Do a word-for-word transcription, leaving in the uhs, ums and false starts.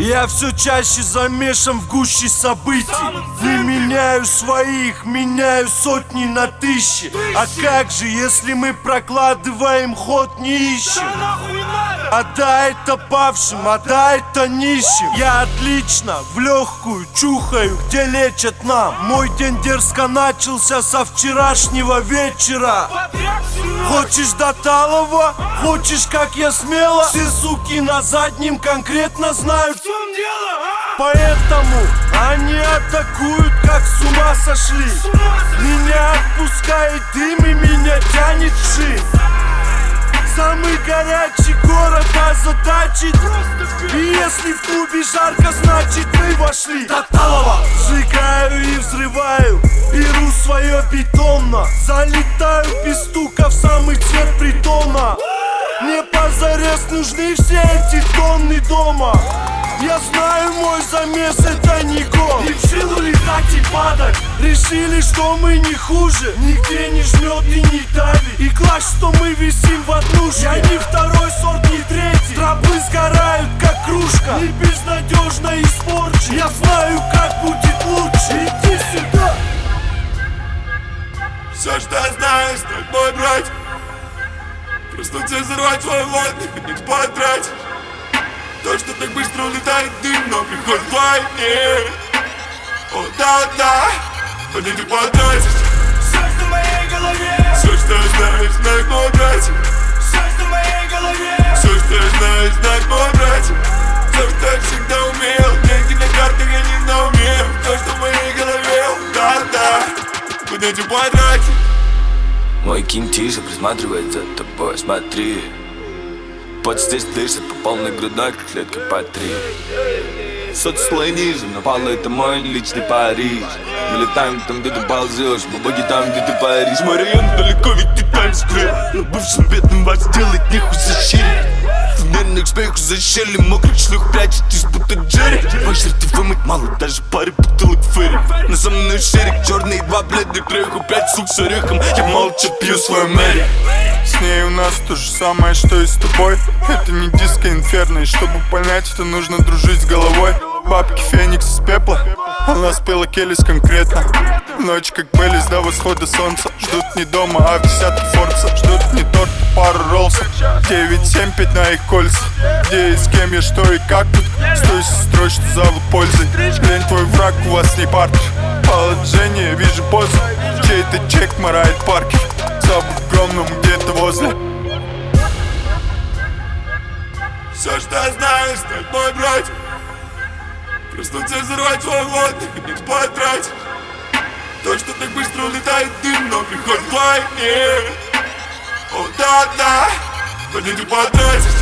Я все чаще замешан в гуще событий. Не меняю своих, меняю сотни на тысячи. А как же, если мы прокладываем ход, не ищем? Отдай это павшим, отдай это нищим. Я отлично, в легкую чухаю, где лечат нам. Мой день дерзко начался со вчерашнего вечера. Хочешь до талого? Хочешь, как я смело? Все суки на заднем конкретно знают, в чем дело, а? Поэтому они атакуют, как с ума сошли. Меня отпускает дым и меня тянет вширь. Самый горячий город озадачит. И если в клубе жарко, значит мы вошли. До талого сжигаю и взрываю, беру свое бетонно. Залетаю без стука в самый цвет притона. Мне позарез нужны все эти тонны дома. Я знаю, мой замес это не гон. И в силу летать и падать. Решили, что мы не хуже. Нигде не жмет и не давит. И класс, что мы висим в однушке. Я не второй сорт, не третий. Тропы сгорают, как кружка. Не безнадежно испорчен. Я знаю, как будет лучше. Иди сюда. Все, что я знаю, стоит мой брать. Проснуться и взорвать свой водный, не потратить. То, что так быстро улетает дым, но приходит войне. О, да-да, поднять и потратить. Все, что в моей голове. Все, что я знаю, знает мой братик. Все, что в моей голове. Все, что я знаю, знает мой братик. Все, что я всегда умел. Деньги на картах, я не на уме. Все, что в моей голове. Да-да, поднять и потратить. Мой кин тише присматривает за тобой, смотри. Под здесь дышит по полной грудной, как клетка по три. Соцслой ниже, но пало это мой личный Париж. Мы летаем там, где ты ползешь, бабаги там, где ты паришь. Мой район далеко, ведь ты Таймс-сквер. Но бывшим бедным вас делать нехуй защитить. В мерных смеху за щели, мокрых шлюх прячетесь, будто Джерри. Ваш рты вымыть мало, даже пары бутылок фэри. Но со мной шерик черный, два бледных треху, пять сук с орехом. Я молча пью свою Мэри. С ней у нас то же самое, что и с тобой. Это не диско инферно, и чтобы понять, это нужно дружить с головой. Бабки Феникс из пепла, она спела Келлис конкретно. Ночь как Беллис до восхода солнца. Ждут не дома, а в десятке Форца. Ждут не торт, а пару роллсов. девять семь пять на их кольца. Где и с кем я, что и как тут. Стой со строй, что зовут пользой. Лень твой враг, у вас не партнер. Положение, вижу позу. Чей-то чек морает Паркер. За бугромным где-то возле. Все, что я знаю, стоит мой братик. Проснуться и взорвать свой водный, не потратить. То, что так быстро улетает дым, но приходит войне. О, да-да, поднять и потратить.